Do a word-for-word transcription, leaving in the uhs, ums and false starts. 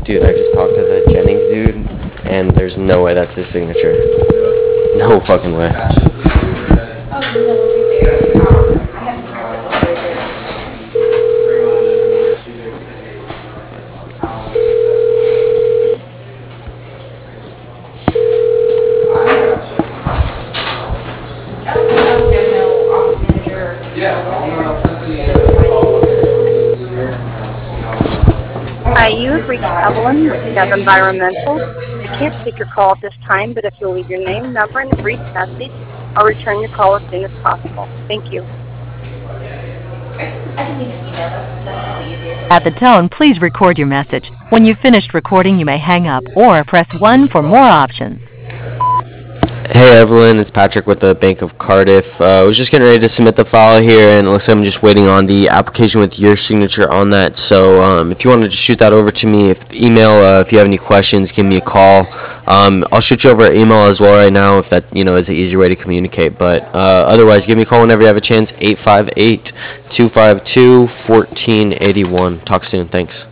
Dude, I just talked to the Jennings dude, and there's no way that's his signature. No fucking way. Hi, you have reached Evelyn with Dev Environmental. I can't take your call at this time, but if you'll leave your name, number, and a brief message, I'll return your call as soon as possible. Thank you. At the tone, please record your message. When you've finished recording, you may hang up or press one for more options. Hey Evelyn, it's Patrick with the Bank of Cardiff. Uh, I was just getting ready to submit the file here, and it looks like I'm just waiting on the application with your signature on that. So um, if you want to just shoot that over to me, if email, uh, if you have any questions, give me a call. Um, I'll shoot you over an email as well right now if that you know is an easier way to communicate. But uh, otherwise, give me a call whenever you have a chance. eight five eight, two five two, one four eight one. Talk soon. Thanks.